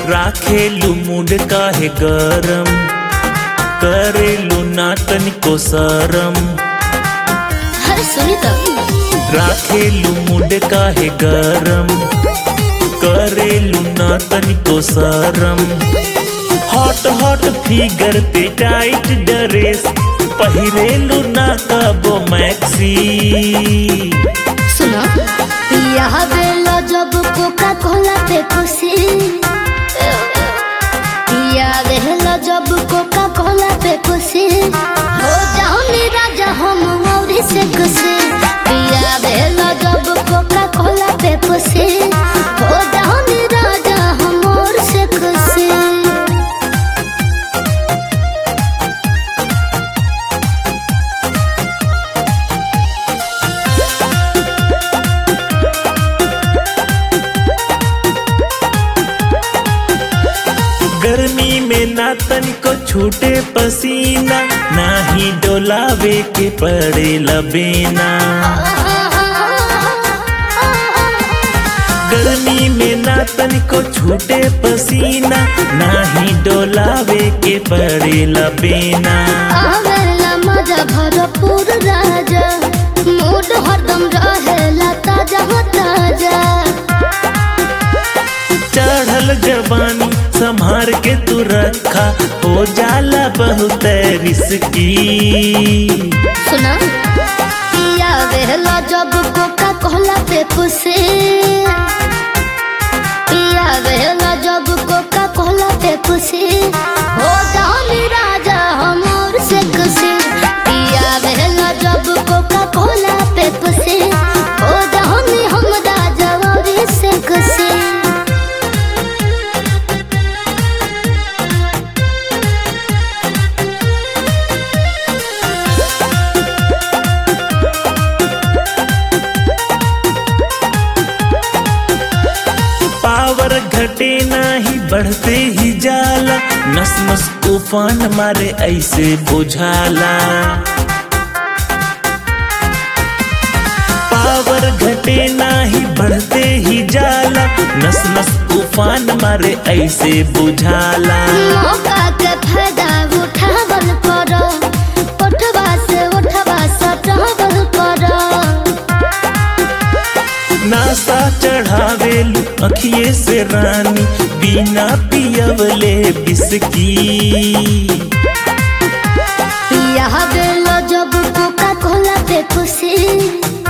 राखेलू mood काहे गरम, करेलू ना तनिको शरम। अरे सुनी तो राखेलू मूड काहे गरम, करेलू ना तनिको शरम। हॉट हॉट फिगर पे टाइट ड्रेस, पहिरेलू ना कबो मैक्सी। सुनो पिया बेलो जब कोका कोला पे खुशी, पिया बेलो जब कोका कोला पे खुशी, हो जाओ नी राजा हम और से खुशी। पिया बेलो जब कोका कोला पे खुशी, हो जाओ नी राजा हम और से खुशी। गर्मी में ना तनिको छूटे पसीना, ना ही डोलावे के पड़े लबेना। गर्मी में ना तनिको छूटे पसीना, ना ही डोलावे के पड़े लबेना। आवेला मजा भरपूर राजा, मूड हरदम रहेला ताजा ताजा। चढ़ल जवानी संभार के तू रखा, हो जाला बहुत रिस्की। सुना पिया वेला जब कोका कोला पे खुशी, पिया वेला जब कोका कोला पे खुशी, हो जाओ नी राजा हम और से खुशी। पिया वेला जब कोका कोला पे खुशी, हो जाओ नी हम राजा और से खुशी। पावर घटे नाही बढ़ते ही जाला, नस नस तूफान मारे ऐसे बुझाला। पावर घटे नाही बढ़ते ही जाला, नस नस तूफान मारे ऐसे बुझाला। मौका के फायदा उठावल करो, उठवा से उठवा सटावल करो। नासा चढ़ावेलू अखिए से रानी, बिना पियवले बिस्की। पिया बेलो जब कोका कोला पे खुशी,